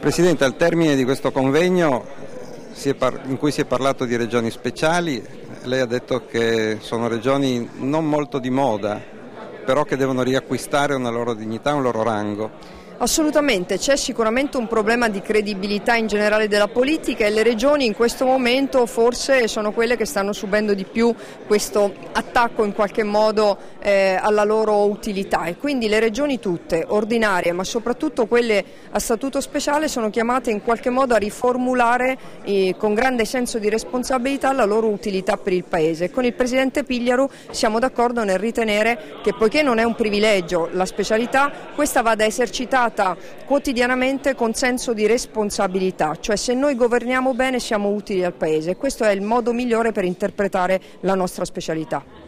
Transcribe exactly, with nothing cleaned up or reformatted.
Presidente, al termine di questo convegno si è par- in cui si è parlato di regioni speciali, lei ha detto che sono regioni non molto di moda, però che devono riacquistare una loro dignità, un loro rango. Assolutamente, c'è sicuramente un problema di credibilità in generale della politica e le regioni in questo momento forse sono quelle che stanno subendo di più questo attacco in qualche modo eh, alla loro utilità, e quindi le regioni tutte, ordinarie ma soprattutto quelle a statuto speciale, sono chiamate in qualche modo a riformulare eh, con grande senso di responsabilità la loro utilità per il Paese. Con il Presidente Pigliaru siamo d'accordo nel ritenere che, poiché non è un privilegio la specialità, questa vada esercitata quotidianamente con senso di responsabilità, cioè se noi governiamo bene siamo utili al Paese, questo è il modo migliore per interpretare la nostra specialità.